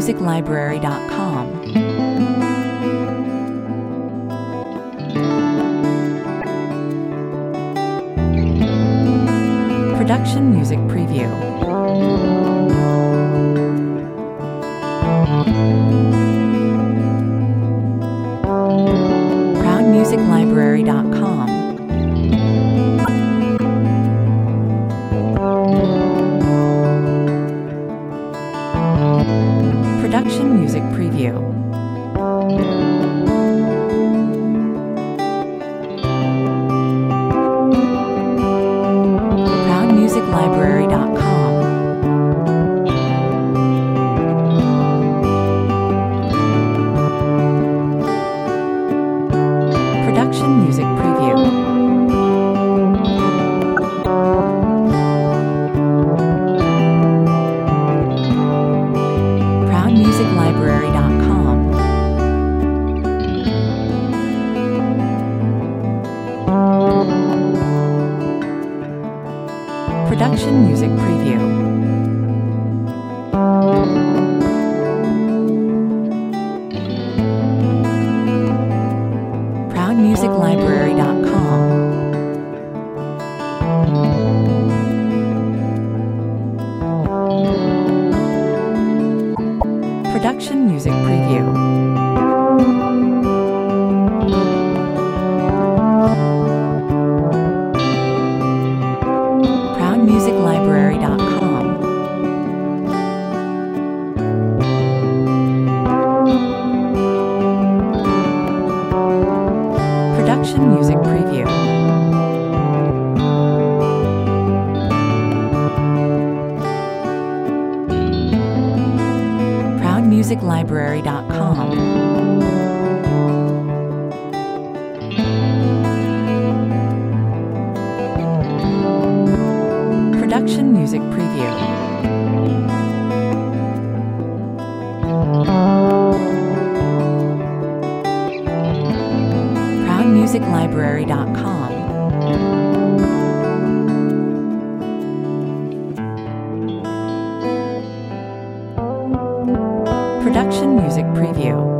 ProudMusicLibrary.com. Production Music Preview. ProudMusicLibrary.com. Production Music Preview. ProudMusicLibrary.com. Production Music Preview. ProudMusicLibrary.com. Production Music Preview. ProudMusicLibrary.com. Production Music Preview. ProudMusicLibrary.com. Production Music Preview. ProudMusicLibrary.com. Production Music Preview. ProudMusicLibrary.com. Production Music Preview.